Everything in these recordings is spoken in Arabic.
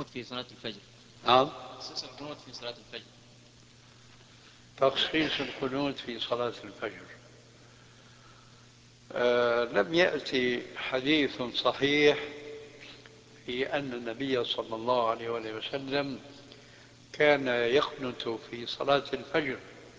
في صلاة الفجر. نعم. تخصيص القنوت في صلاة الفجر. تخصيص القنوت في صلاة الفجر. لم يأتي حديث صحيح في أن النبي صلى الله عليه وآله وسلم كان يقنت في صلاة الفجر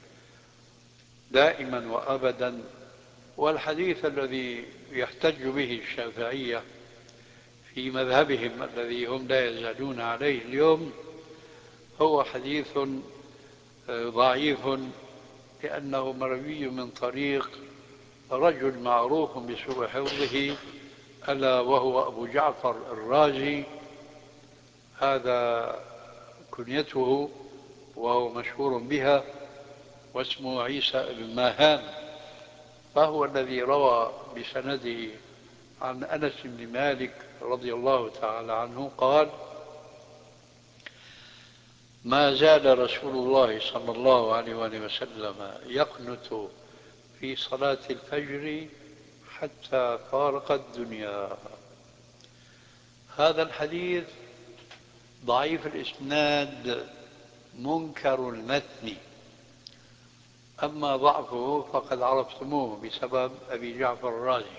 دائما وأبدا. والحديث الذي يحتج به الشافعية في مذهبهم الذي هم لا يزالون عليه اليوم هو حديث ضعيف، لأنه مروي من طريق رجل معروف بسوء حفظه، ألا وهو أبو جعفر الرازي. هذا كنيته وهو مشهور بها، واسمه عيسى بن ماهان. فهو الذي روى بسنده عن أنس بن مالك رضي الله تعالى عنه قال: ما زال رسول الله صلى الله عليه وآله وسلم يقنت في صلاة الفجر حتى فارق الدنيا. هذا الحديث ضعيف الإسناد منكر المتن، أما ضعفه فقد عرفتموه بسبب أبي جعفر الرازي.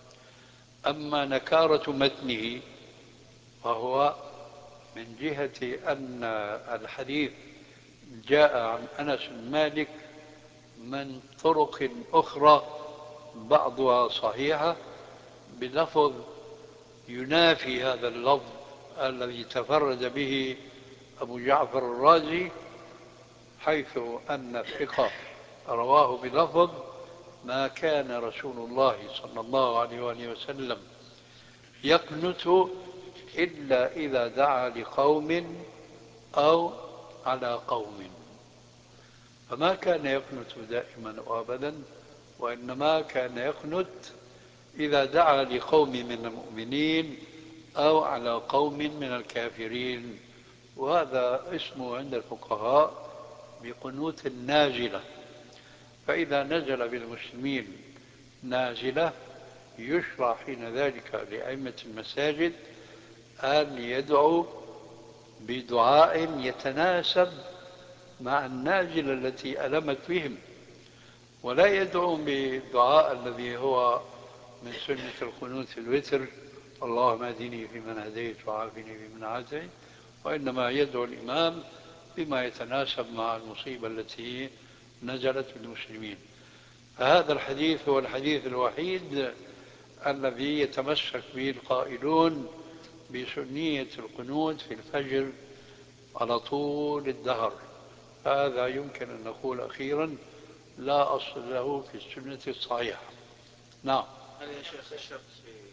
أما نكارة متنه فهو من جهة أن الحديث جاء عن أنس بن مالك من طرق أخرى بعضها صحيحة بلفظ ينافي هذا اللفظ الذي تفرد به أبو جعفر الرازي، حيث أن الثقة رواه بلفظ: ما كان رسول الله صلى الله عليه وآله وسلم يقنت إلا إذا دعا لقوم أو على قوم. فما كان يقنت دائما وأبدا، وإنما كان يقنت إذا دعا لقوم من المؤمنين أو على قوم من الكافرين. وهذا اسمه عند الفقهاء بقنوت النازلة. فإذا نزل بالمسلمين نازلة يشرع حين ذلك لأئمة المساجد أن يدعو بدعاء يتناسب مع النازلة التي ألمت بهم، ولا يدعو بدعاء الذي هو من سنة القنوت في الوتر: اللهم اهدني فيمن هديت وعافني فيمن عافيت، وإنما يدعو الإمام بما يتناسب مع المصيبة التي نزلت بالمسلمين. فهذا الحديث هو الحديث الوحيد الذي يتمسك به القائلون بسنية القنوت في الفجر على طول الدهر. هذا يمكن أن نقول أخيرا لا أصل له في السنة الصحيحة. نعم. هل يا شيخ الشرط في